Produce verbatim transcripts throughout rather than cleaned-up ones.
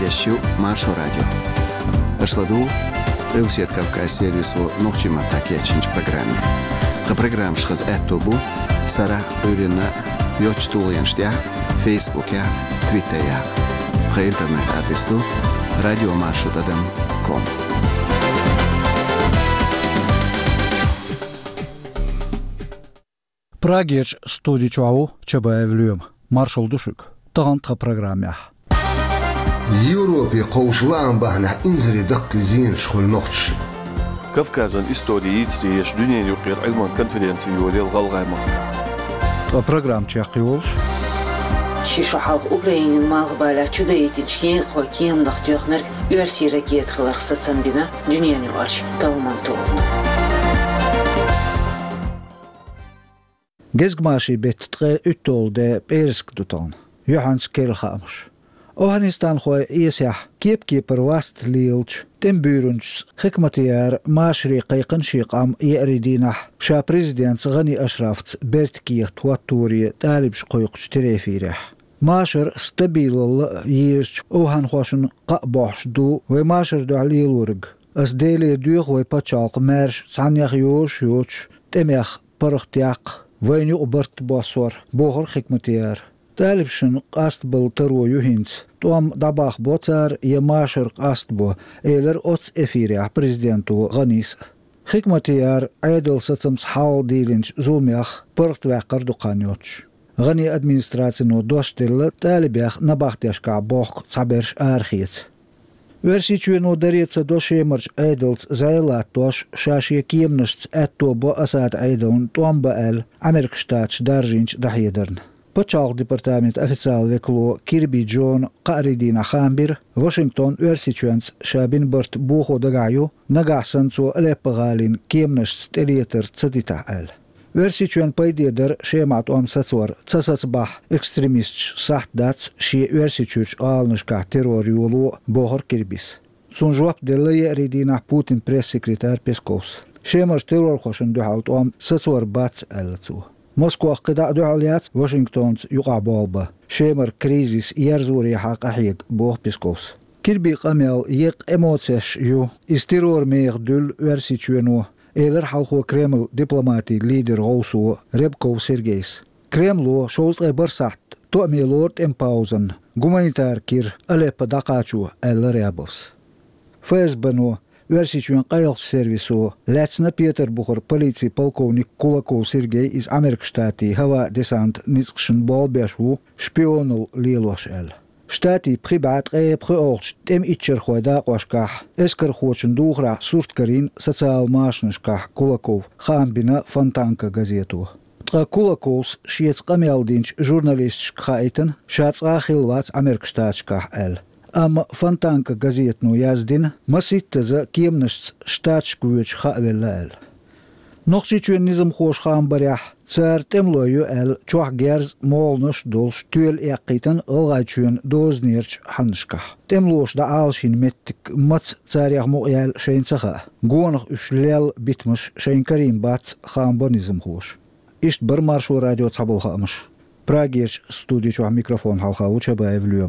Радиощу Маршо Радио. Ашладу Ревсет Кавказ сервису Нохчима Такечинч программе. Ха программ шхаз эттобу Сара Урина Йочтулянштя Фейсбуке Твиттере. Ха интернет адресу радиомаршрутадам точка ком. Прагеч студии Чуау Чабаевлюем. Маршал Душик. Тагантха программе. В Европе коушлан бахна инзри дакклизин шхол нохч. Кавказан истории итриеш дюней юқир альман конференции юлел галгайма. Та программ чахиолш. Шишу халк Украины мағбала чудаетин чхен хокем нахтёхнер версии ракет хлар сацамбина дюнейну арш талманту. Gezgmashi bettre uttolde persk dutan. Johans kelhamsh. Ohanistan khoy isah kiepkeeper wast lielch den buurens hikmatiar mashri qayqan shiqam yeridina sha president Ghani Ashrafts bertkiert waturi talibsh qoyqch terefirah. Masher stabil yesh ohan khoshin qaqbosh du we masher du alilurg. As dele duur we pachalq mersh sanях yosh yoch temach parchtiaq وين برت باسور بوخر حكمتيار طالبشن قاست بل ترو يهينس توم دباخ بوتار يماشر قاست بو ايلر اوتس افيريا بريزيدنتو غنيس حكمتيار عيدل ستمس حال ديلنج زوميخ برت واقر دقانيوتش غني ادمنستراتينو دوشتل طالبيخ نباختيشكا بوخ صبرش ارخيت Versičujeno darieca došiemarč eidels zailātoš šāšie kiemnašts ettobo asāt eideln tomba el Amerikštāts daržiņš dahiedern. Pačalq departament oficiāli veklo Kirby John Qaridina Khambir, Washington versičuens šābin bart buho dagāju, nagāsanco lepagālin kiemnašts telieter cadita el. Versičuen paidiedar šiemat om sacor casacbah ekstremists sahtdats šie versičuč ālniškā teroriolo bohor kirbis. Sunžuap delaye ridina Putin pressekretär Peskovs. Šiemarš terorhošan duhalt om sacor bats elcu. Moskva qida duhaliats Washingtons yuqabalba. Šiemar krizis jerzuri haq ahieg boh Peskovs. Kirbi qamel yeq emocijas ju is terror meer dul versičueno. Эйлер халхо Кремль дипломати лидер Гоусу Ребков Сергейс. Кремло шоуст эбарсат то милорд эмпаузен гуманитар кир алепа дакачу эллер ябовс. ФСБно версичуен қайлш сервису Лецна Петербург полиции полковник Кулаков Сергей из Америкштати хава десант ницкшн болбешу шпионул лилош эл. Штати прибат ре преорч тем ичер хойда qwashkah эскер хочен дугра сурткарин социал машнышкah Кулаков Хамбина Фонтанка газету. Тра Кулаковс шиец qamyaldinch журналист қайтын шацға хилвац Америкштатшкah эл. Ам Фонтанка газетну яздин маситтаза кемнышц штатшкуеч хавелла эл. Нохчичуен низм хош хамбарях цар темлою эл чуах герз молныш долш тюэл яқитан ылгачуен дознерч ханшках. Темлош да алшин меттик мац царях моял шейнцаха. Гонах ушлел битмыш шейнкарим бац хамбар низм хош. Ишт бір Маршо Радио цабылхамыш. Прагеш студия чуах микрофон халхау Чабаевлюем.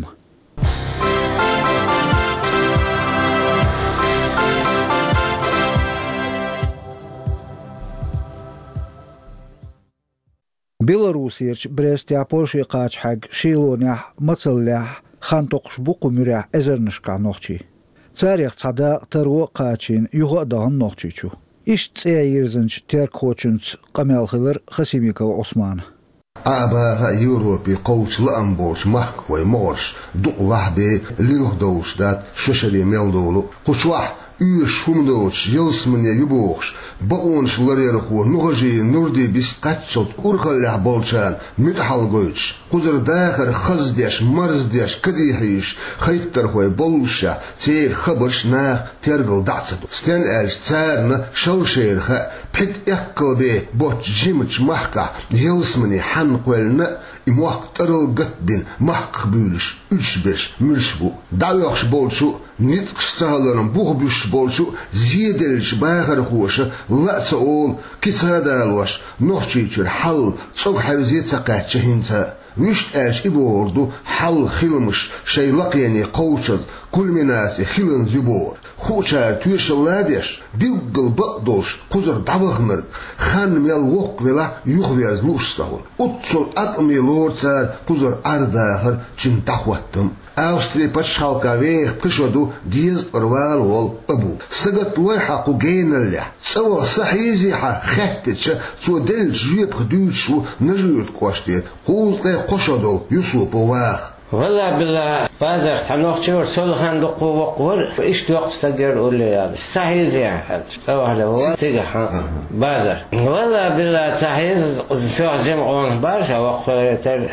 Белорусиерч Брестя Польши қачхаг шилонях мацаллях хантоқш буқу мюрях эзернышка нохчи. Царях цада тару қачин юғадан нохчичу. Иш цеирзенч теркхочунц қамялхилер Хасимикова Осман. Аба Европе коуч ламбош махквой морш дуqlah be лилхдоушдат шешели мелдолу кушвах Üş humdoç yılsmıne yuboğş, bağınç larerxu nuğaji nurdi bis kaççot urxallah bolçan müthal goç, kuzur daxir xazdeş marzdeş kadihiş, xayttar xoy bolşa, çeyr xabarş nax tergil datsadu. Sten elş çarna şalşeyr xa pet eqqilbe boç jimç mahka yılsmıne han qoelna imuaq tarıl gatbin mahq büyülüş üç beş mürşbu. Davyox bolçu nitqstahaların buğbüş bolçu ziyedelç bağır xoşa latsa ol kitsadalwaş noxçiçür hal çok havziyet saqatçı hinsa ويشت اش ابوردو حل خلمش شي لقيني قوشز كل مناسي خلن زبور خوشار تويش اللادش بيقل بقدوش قدر دعوغمر خان ميل وق ولا يخويز لوشتاول اتسل اتمي لورتسار قدر ارداخر چن تخوتم أوستري بشالكا ويخ قشودو ديز أروال وال أبو سقط ويحقو جين اللح سوا صحيزيحا خاتتش سو دل جيب خدوشو نجيوت كواشتي قوز لي قشودو يوسوب واخ والله بالله بازر تنوخ شور سولخان دقو وقور إيش وقت تقدر أقول لي هذا صحيح زي حد سوا هذا هو تيجا بازر والله بالله صحيح شو جمعون بارشة وقور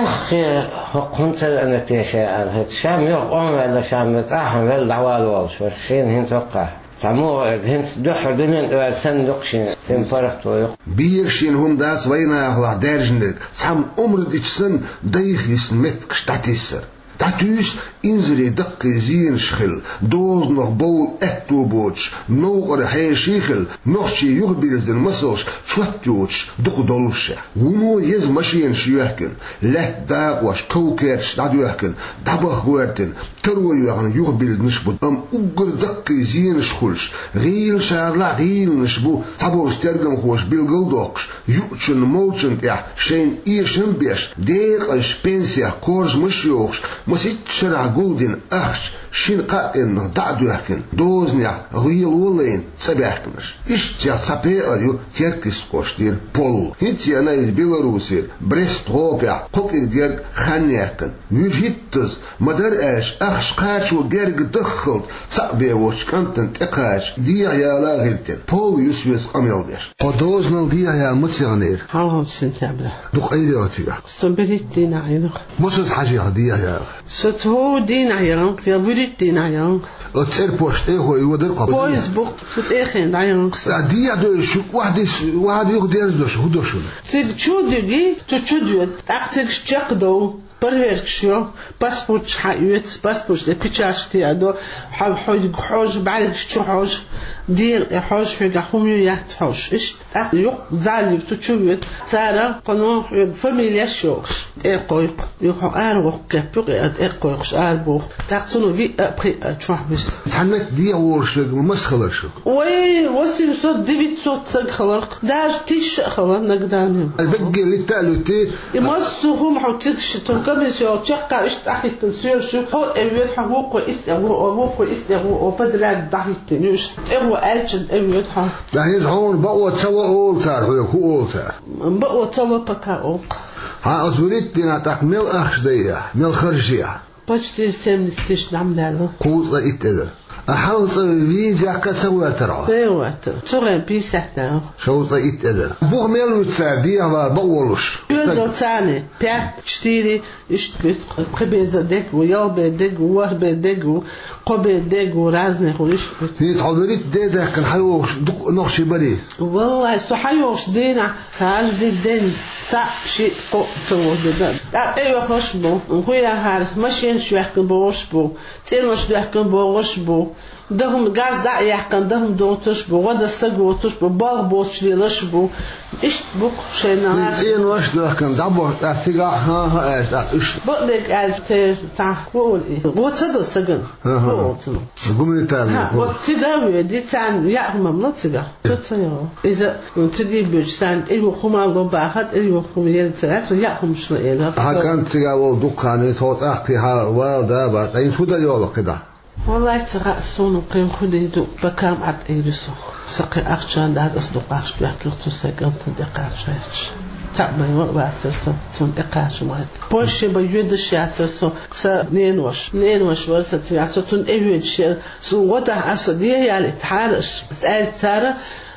حخي حقنت أنا تيشة هاد شام يقوم ولا شام متأحم ولا دعوال والش والشين هن توقع تعمو هن دحر دمين وسندق شين سنفرق تويق بيرشين هم داس وينا هلا درجنك سام عمر ديشسن دايخيس متك شتاتيسر تاتوس إنزري دق زين شخل دوز نخ بول احتو بوش نوغر حي شيخل نخشي يخبرز المسلش شوتيوش دق دولش ونو يز مشين شيوهكن لح داق واش كوكيرش دادوهكن دابخ وارتن تروي يغن يخبرز نشبو ام اقر دق زين شخلش غيل شارلا غيل نشبو تابو استرگم خوش بالگل دوقش يوچن مولچن يح شين ايشن بيش ديق اش بنسيا كورج مشيوخش مسيت شرع قولدين أخش شين قائن دعدو يحكن دوزنيا غيل ولين تسابيحكمش إشتيا تسابيقريو تيركس قوشتير بول هيتي أنا إز بيلاروسير بريست غوبيا قوك إدقير خاني يحكن ميرهيتز مدار أش أخش قاشو جيرق دخلت تسابيا وش كانتن تقاش ديا يالا غيرتن بول يسويس قميل ديش قدوزنا ديا يا متسيغنير هاو سنتابلا دوق أيليوتيغا صبريت دين عينك مصد حاجة ديا يا ستهو دين عينك يا بريت دين عينك أتصير بوشت إيه هو يودر قبل بويز بوك ست إخين عينك ديا دوش واحد واحد يقدر دوش هو دوش تيج شو دقي تشوديت تاكتك شقدو بريركشيو باسبورت حيوت باسبورت بيتشاشتي ادو حب حوج حوج بعد شو حوج دير حوج في قحوميو يحت حوج ايش يق زالي تشويت سارة قانون فاميليا شوكش ايقويق يقو ارغوق كبيق ايقويقش اربوخ تاكتونو في ابري تشوح بس تحنك دي ورش مسخلش وي وسي صوت ديبيت صوت خلق داش تيش خلق نقداني البقي اللي تالوتي يمسوهم حوتكش كم شو تشقى إيش تحكي تنسير شو هو أبيض حقوق وإستغوا وحقوق وإستغوا وبدل ضحك تنيش هو ألشن أبيض حق ده هون بقوا تسوى أول صار هو كول صار بقوا تسوى بكاؤق ها أزوليت دينا تكمل أخشدية مل خرجية بجتي سام نستيش نعمله قوت لا إتقدر أحلص فيزا كسوى ترى سوى ترى شو بيسحته شو طيب إذا بوه ميلو تساعديه ما بقولش يوزو ثاني بيت تشتري إيش بيت قبيزة ديك ويابة ديك ووهبة ديك وقبة ديك ورازنة وإيش هي تعبريت ده ده كان حيوش دق نقش بري والله سو حيوش دينا هاج ديك دين تا شيء قو تسوى ده ده أيوة خوش بو وخويا هار ماشين شو يحكي بوش بو تينوش يحكي بوش بو دهم غاز دا يحكن دهم دوتش بو غدا سغوتش بو باغ بوش ليش بو ايش بوك شينا زين واش ده كان دبر تاعتيغا ها ها ايش بقلك الت تاع قول ايه وتصدق سجن ها قومي تاني وتصدق دي تاع يا ممنوع تصدق تصير اذا تجي بجسان ايوه خما لو باخد ايوه خما يلتراس يا خم شنو ايه ها كان تيغا دكانه توت اخيها والدا با اي فدا يولا كده والله ترأسون قيم خديدو بكام عبد إيرسو سقي أخشان ده أصدق أخش بيحكيتو سجن تدق أخشش تعب ما يوقعترسو تون إقاش مايت بوشي بيودش يعترسو سا نينوش نينوش ورسة يعترسو تون إيوش سو وضع أصديه يعني تحارش سأل تارا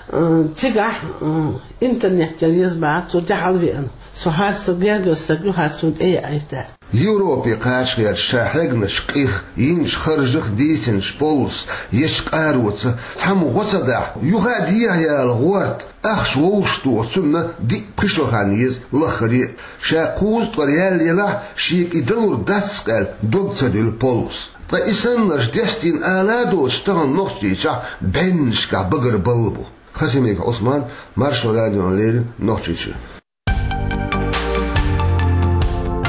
تجح إنترنت يزبعتو دعوي أنا سو هاسو جيرجو سجو هاسو إيه أيتا يوروبي قاش غير شاحق شقيخ ينش خرجخ ديتن شبولس يشقاروت تم غصدا يغاديها يا الغورت اخش ووشتو ثم دي بخشوخانيز لخري شاقوز طريال يلا شيك يدلور داسقال دوغتدل بولس طيسن نجدستين آلادو اشتغل نوختيشا بنشكا بقر بلبو خسيميك عثمان مارشو راديو ليل نوختيشا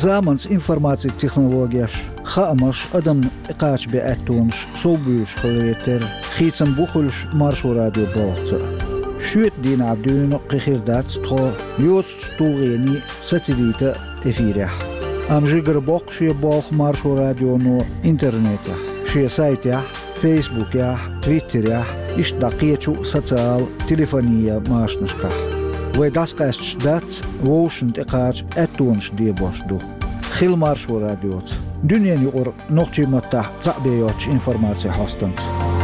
Zamans informacija tehnologijas, xamaş adam iqaç be ettunş, sobüş xleter, xitsam buxulş marşu radyo bolçı. Şüet din abdün qixirdat txo, yots tulğeni satelita efirah. Amjigr boqşi bolx marşu radyonu interneta. Şe saytya, Facebookya, Twitterya, iş daqiyeçu sotsial telefoniya maşnışqa. Ve dasqaş dat voşun iqaç ettunş diye boşdu. Xil marşu radyot. Dünyanı or noqçimatta zabeyot informasiya hastans.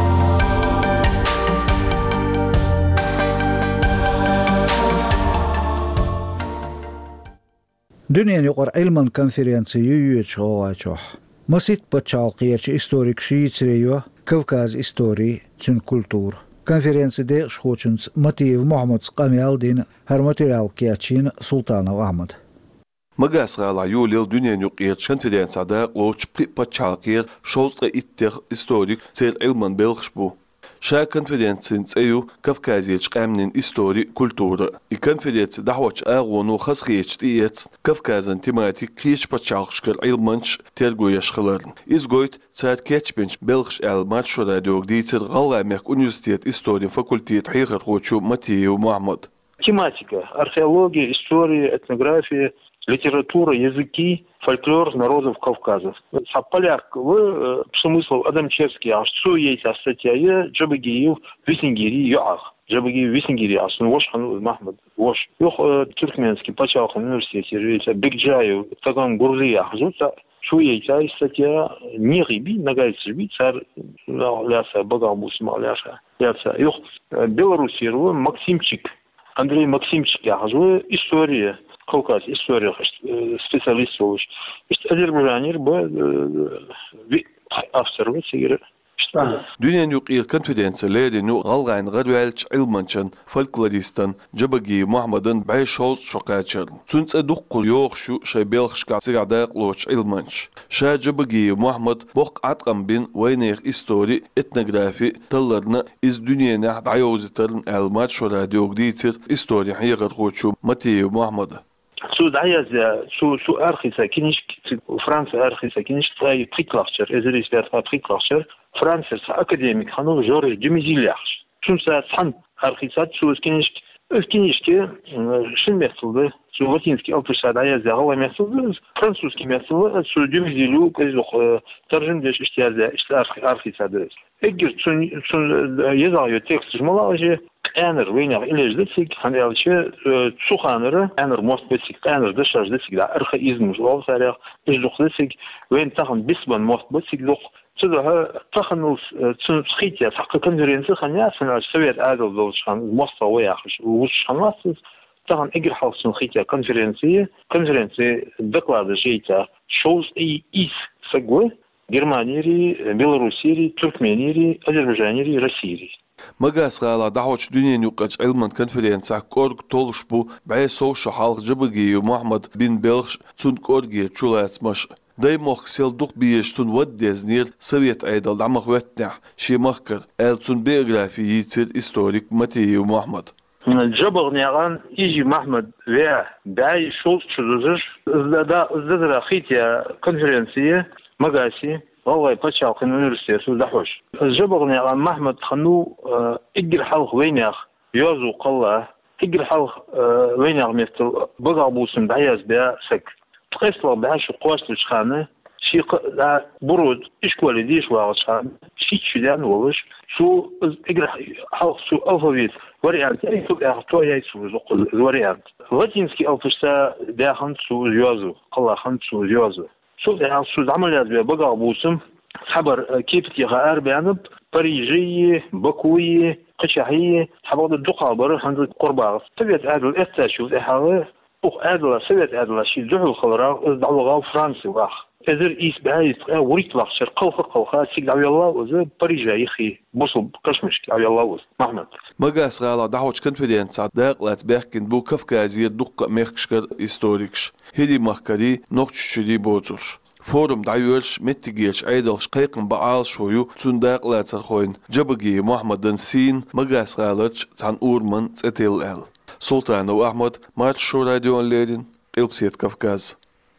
Dünyanı or ilman konferansiyi yüyüç oğayçoh. Masit paçalqiyerçi istorik şiitreyo Kavkaz istori çün kultur. Konferansiyada şoçunç Matiyev Muhammad Qamyaldin her material kiyaçin Sultanov Ahmad. Magasrala yolil dünyanın yuqiyat konferansiyada loç paçalqiyer şolstra itter istorik cer ilman belx bu. Şa konferansiyin tsayu Kavkaziyeç qamnin istori kultura. I konferansiya dahwaç ağonu xasxiyeç diyet Kavkazın tematik kiyeç paçalqışkar ilmanç tergoyaşqıların. İzgoyt saat keçbenç belx elmat şoradiyog diytir Galamek Üniversitet İstori Fakultet Hiqat Qoçu Matiyev Muhammad. Тематика: археология, история, этнография, литература, языки, фольклор народов Кавказа. Сапаляк в смысл адамчевский, а что есть статья Джабагиев Висингири Юах. Джабагиев Висингири, а что Вошхан Махмад Вош. Юх Туркменский Пачалхан университет, Бекджаев, Таган Гурзия, что есть статья не риби, нагайцеби, царь ляса, багамус маляша, ляса. Юх Белоруссия, Максимчик. Андрей Максимчик, я говорю, история, Кавказ, история, специалист, Азербайджанер, автор, вот, Dünyanın yuqiyat konferansiyalarda nu qalğan qarwalç ilmançan folkloristan Jabagi Muhammadın bay şoz şoqaçır. Sunça duqqu yoq şu şey belxşqa sigada qloç ilmanç. Şa Jabagi Muhammad boq atqam bin waynex istori etnografi tallarna iz dünyana dayozitarın almat şora diogditir istori hiqat qoçu Matiyev Muhammad. Su dayazya su su arxisa kiniş Fransa arxisa kiniş tay priklaxçır, ezeris verfa priklaxçır. Fransa akademik hanı jori dümizilyax. Sunsa san arxisa su kiniş öfkinişki şin mesıldı. Su latinski altışa dayazya hava mesıldı. Fransuski mesıldı su dümizilu kezoq tarjimdeş iştiyazya işte arxisa deriz. Eğer sun sun yazıyor tekst jmalaje Әнір вейнақ илежді сек, қандайлшы цуханыры, әнір мост бесек, әнірді шажды сек, да ұрқы изміз ол сәріқ, үздіқді сек, вейн тақын бесбан мост бесек доқ. Цұдағы тақын ұл сқития, саққы конференция қания, сәнәл совет әділ дол шқан, моста ойақыш, ұғыз шқанласыз, тақын егір халқсын қития конференция, конференция доклады жейта, шоуз и из сәгвы, Германии, Белоруссии, Туркмении, Азербайджании, России. Magasrala dahwaç dünyanın yuqaç ilman konferansiya korg toluş bu bay soğuşu halk Jabagi Muhammad bin Belx çun korgiye çulatsmaş. Daymoq selduq biyeş tun vaddeznir Sovet aydal damaq vetnah şemaqkar el çun biografi yitir istorik Matiyev Muhammad. Jabagniyan İji Muhammad ve bay şol çuzur da izdadra xitiya konferansiya magasi والله بتشاق الأونيفرسيتي سودحوش. جبرني على محمد خنو إجر حلق وينيخ يوزو قلة إجر حلق وينيخ مثل بقى بوسم بعياز بها سك. تقيسلا بعاش قواس لشخانة شي برود إيش كوالديش واغشان شي تشدان ووش شو إجر حلق شو ألفابيت وريانت أي تبع أخطوا يا يسوع زقل وريانت. لاتينسكي ألفشتا داخل سو يوزو قلة خن سو يوزو. شوف يعني شو العمليات بقى بوسم حبر كيف تيغار بيانب بريجية بكوية قشعية حبر الدقة بره عند قرباغ سبيت عادل استاشوف إحاله أخ عادل سبيت عادل شيء دعو الخضراء دعو غاو فرنسي واخ إذا إيس بعيد وريت لاخشر قوخ قوخا سيق دعو الله وزا بريجي خي بوصل قشمش دعو الله وز محمد Magas gala dahwaç konferansiya daqlat berkin bu Kavkaziye duqqa merkşkar istorikş. Hedi mahkari noqçuşuli bozur. Forum dayölş mettigeç aydalş qayqın baal şoyu tundaqlat sarxoyn Jabagi Muhammadın sin Magas galaç tan urman tsetel el. Sultanov Ahmad Marş Radyo'nlerin Qilpsiyet Kavkaz.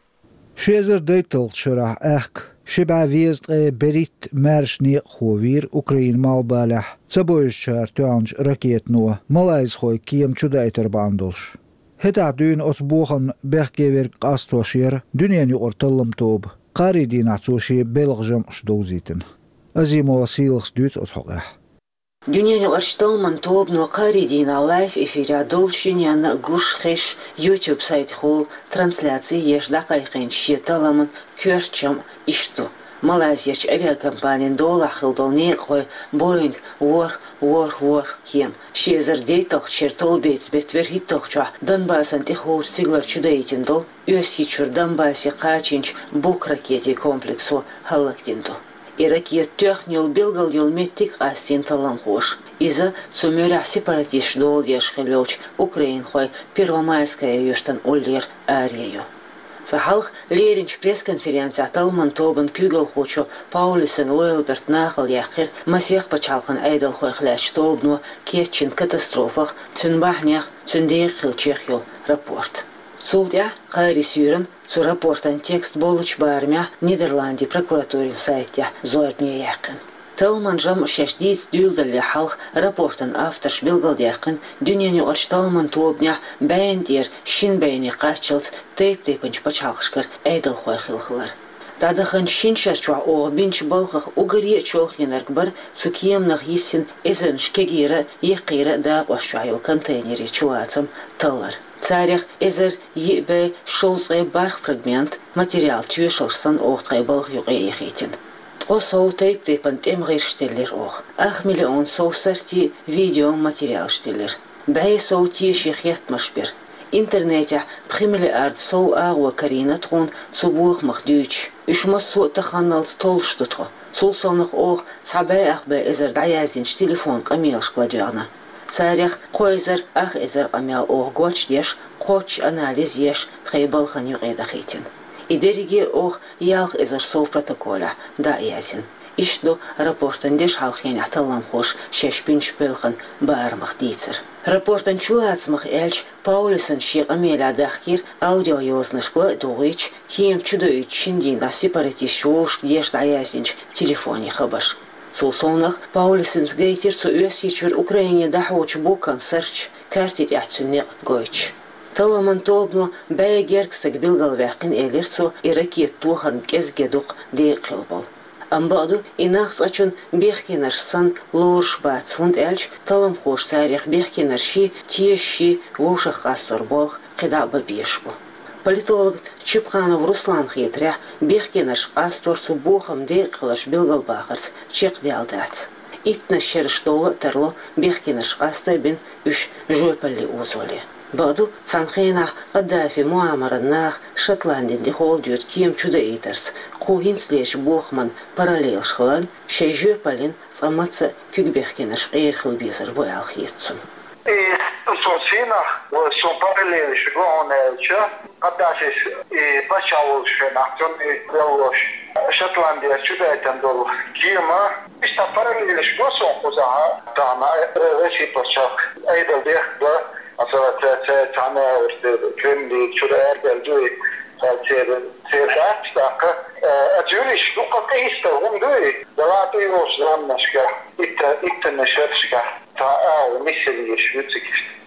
Шезер дейтл шрах эх шиба везд берит мершни ховир Украин малбалах цабойшар тянж ракетно малайз хой кием чудайтер бандолш. Хета дün от бухан бехгевер кастошер дünени орталым тоб қаридин ацуши белгжам шдоузитен. Азимо силхс дюц от хога. Дюняни аршталман тобно қаридин лайф эфиря долшиняна гуш хеш YouTube сайт хол трансляции ешда кайхен щеталаман кёрчам ишту. Малайзияч авиакомпаниян дола хылдол не қой Boeing вор вор вор кем. Шезер дейтал чертол бейтс бетвер хиттолча Донбассан тихор сиглар чудейтин дол Юсичур Донбассе хачинч бук ракети комплексу халактинду. И ракет тёхнил билгал юл меттик астин талам хош. Иза цумюря сепаратиш дол ешхелёлч Украин хой Первомайская юштан ульер арею. Цахалх леринч пресс-конференция талман тобан кюгел хочо Паулисен Уэлберт нахал яхир масех пачалхан айдал хой хляч тобну кетчин катастрофах цюнбахнях цюндех хилчехил рапорт. Цулдя хайрис юрен цу рапортан текст болуч бармя Нидерланди прокуратурин сайтя зорбне яхин. Талман жам шашдиц дюлдалли халх рапортан авторш билгал яхин дюняни оршталман тобня бәйндер шин бәйни қачылц тейп-тейпінч пачалхшкар айдал хой хилхылар. Тадахын шиншарчуа о бинч балхах угария чолхинарк бар цукиемнах есин эзен шкегира ехира да вашуайл контейнере чулацам таллар. Царях эзер ебе шоузгай барх фрагмент материал тюшалшсан охтгай балх югай ехитин. Тқосоу тейп-тейпан темгайр штеллер ох. Ах миллион соусарти видео материал штеллер. Бәй соу тиеш ехетмашбер. Интернетя пхимили ард соу агуа карина тхун цубух махдюч. Ишмас су таханалц толштутхо. Цулсонах ох цабай ахбе эзер даязинч телефон камилш кладюана. Царях қойзер ах эзер камил ох гоч еш, коч анализ еш тхайбалхан югайдахитин. Идериге ох ялх эзер соу протоколя да язин. Ишду рапортан деш халхен аталам хош шешпинч белхан баармах дийцер. Рапортан чулацмах эльч Паулисан шиқ амеля дахкир аудио ёзнышкла дуғыч кием чудоюч шиндин асипаратиш шоуш еш да язинч телефоне хабаш. Цулсонах Паулисан сгейтер цу өсичур Украине дахуч букан сэрч картит яцунник гойч. Таламан тобну бәй геркстаг билгал вәқин элерцу и ракет тухарн кезгедуқ дейқилбол. Амбаду инахц ачун бехкинаш сан лорш бац фунд эльч талам хош сарих бехкинар ши тиеши вошах астор болх қида бабешбу. Политолог Чипханов Руслан хитря бехкинаш астор су бухам дейқилаш билгал бахарц чек диалдац. Итна шерштола терло бехкинаш астай бин үш жойпалли узоли. Баду цанхена Каддафи муамараннах Шотландин дихол дюрт кием чуда итерц. Кухин слеж бухман параллел шхлан шейжу палин цамаца кюгбехкинаш эйрхил бизер боял хитцун. И сосина со параллел шгон элча Каддафи и пачал шенахтон и белош. Шотландия чуда этандол киема иста параллел шгосон куза тана ресипачак эйдел дехба. Alltså att att han är kvinnlig tror jag är du att se se rätt stacka att ju är ju att det är hon du det var det ju så annarska inte inte näscherska ta au missili schwitzig.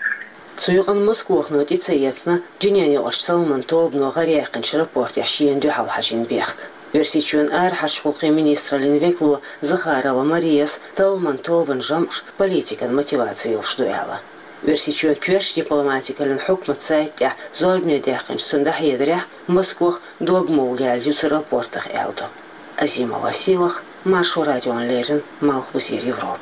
Цуйган Москвахно дицеяцна дюняни орчсалман тобно гаряқин рапорт яшиен дюхал хажин бех. Версичун ар хашхулхи министралин веклу Захарова Мариас талман тобан жамш политикан мотивациил штуяла. Версичуан кверш дипломатикалин хукмат сайтя зорбне дяхин сундах едря Москвах догмул яльюс рапортах элдо. Азима Василах, Маршу радион Лерин, Малхбазир Европ.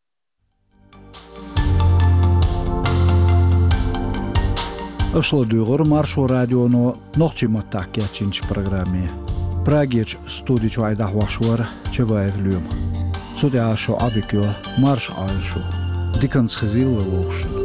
Ошло дюгор Маршу радионо нохчима такячинч программе. Прагеч студич вайдах вашвар чебаев люм. Судя шо абикё марш алшу. Диканс хазил вошн.